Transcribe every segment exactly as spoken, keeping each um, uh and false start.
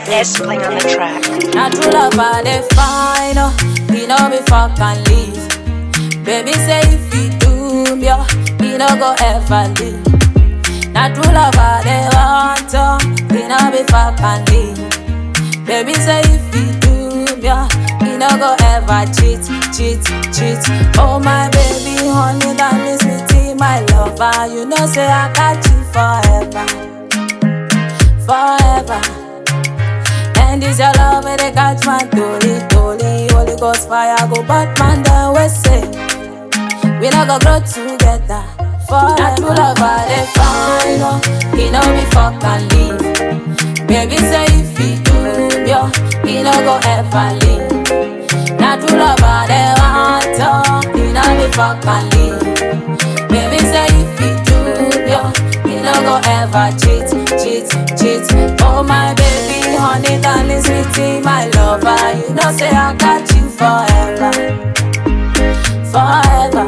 Let's swing on the track. Not true love, I dey fine, oh. He know me fuck and leave. Baby say if he do me, oh, he no go ever leave. Not true love, I dey want, oh. He know me fuck and leave. Baby say if he do me, oh, he no go ever cheat, cheat, cheat. Oh my baby, honey, darling, sweetie, my lover. You know say I got you forever, forever. And this your love where they catch my dolly, dolly. Holy Ghost fire go Batman then we say we not go grow together forever. Not true love, I dey fine, oh. He know me fuck and leave. Baby say if he do me, oh, he no go ever leave. Not true love, I dey want, oh. He know me fuck and leave. Baby say if he do me, oh, he no go ever cheat, cheat, cheat. Oh my baby, honey, darling, sweetie, my lover. You know say I got you forever, forever.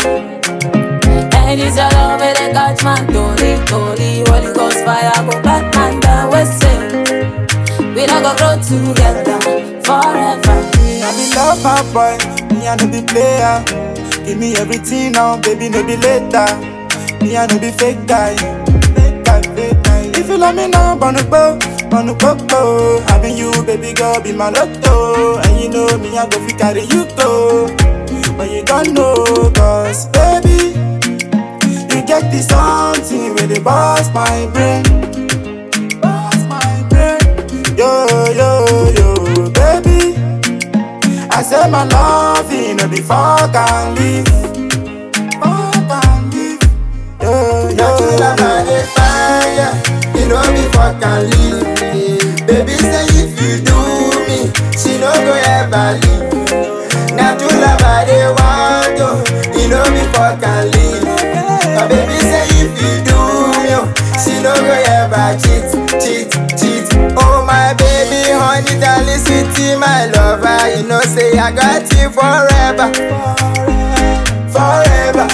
And it's your love where they catch man, dolly, dolly. Holy Ghost fire go Batman then we say we not go grow together forever. Me I be lover boy, me I no be player. Give me everything now, baby, no be later. Me I no be fake guy, fake guy, fake guy. If you love me now, wanna go, wanna go, go. Having you, baby girl, be my lotto. And you know me, I go fi carry you go. But you don't know, cause baby, you get this something where they bust my brain, bust my brain. Yo, yo, yo, baby, I said my love, you know, before I can leave, before I can leave. Yo, yo, Not true love, I dey fire. You know me fuck and leave. Baby say if you do me, she no go ever leave. Not true love, I dey want, oh. You know me fuck and leave. My baby say if you do me, oh, she no go ever cheat, cheat, cheat. Oh my baby, honey, darling, sweetie, my lover. You know say I got you forever, forever.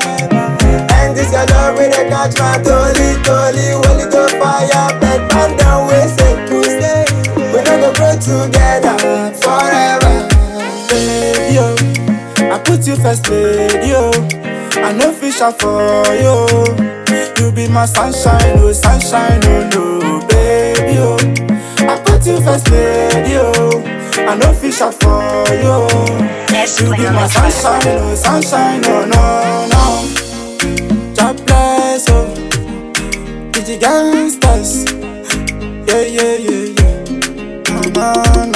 And this your love with a catch my dolly, dolly. Holy Ghost fire, bed man down we say, we say we don't go grow together forever. baby, yo, I put you first, lady, yo. I know fish are for you. You be my sunshine, oh sunshine, oh no, baby, yo. I put you first, lady, yo. I know fish are for you. Let's You swing be on my the track. sunshine, oh sunshine, oh no, no. God bless, oh, the gangsters, yeah, yeah, yeah, yeah. No, no,